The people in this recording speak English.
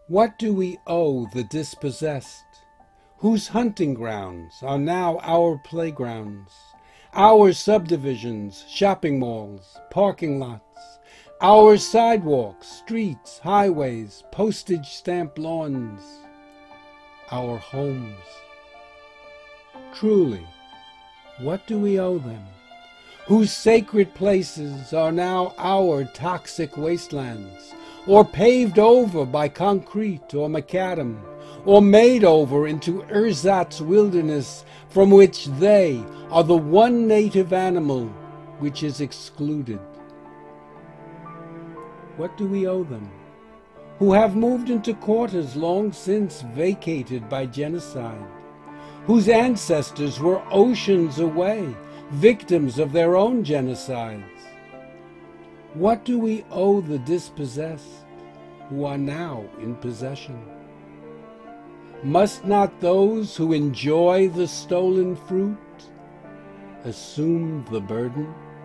What do we owe the dispossessed, whose hunting grounds are now our playgrounds, our subdivisions, shopping malls, parking lots, our sidewalks, streets, highways, postage stamp lawns, our homes? Truly, what do we owe them, whose sacred places are now our toxic wastelands, or paved over by concrete or macadam, or made over into ersatz wilderness from which they are the one native animal which is excluded? What do we owe them, who have moved into quarters long since vacated by genocide, whose ancestors were oceans away, victims of their own genocides? What do we owe the dispossessed, who are now in possession? Must not those who enjoy the stolen fruit assume the burden?